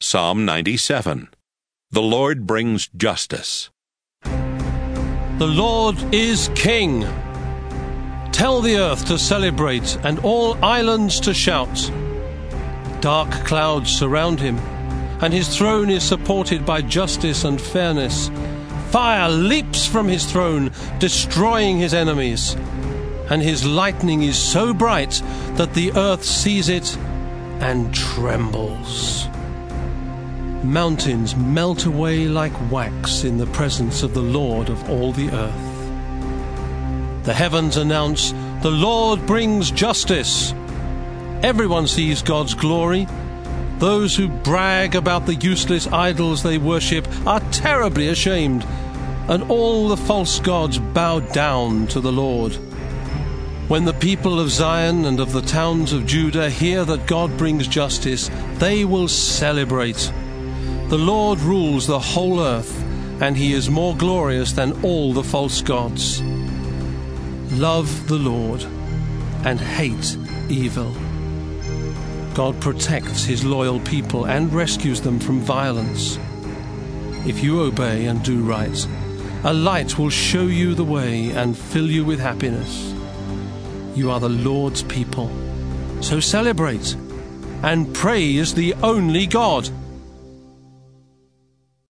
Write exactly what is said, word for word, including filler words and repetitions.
Psalm ninety-seven. The Lord brings justice. The Lord is King. Tell the earth to celebrate and all islands to shout. Dark clouds surround him, and his throne is supported by justice and fairness. Fire leaps from his throne, destroying his enemies, and his lightning is so bright that the earth sees it and trembles. Mountains melt away like wax in the presence of the Lord of all the earth. The heavens announce, "The Lord brings justice." Everyone sees God's glory. Those who brag about the useless idols they worship are terribly ashamed, and all the false gods bow down to the Lord. When the people of Zion and of the towns of Judah hear that God brings justice, they will celebrate. The Lord rules the whole earth, and he is more glorious than all the false gods. Love the Lord and hate evil. God protects his loyal people and rescues them from violence. If you obey and do right, a light will show you the way and fill you with happiness. You are the Lord's people, so celebrate and praise the only God.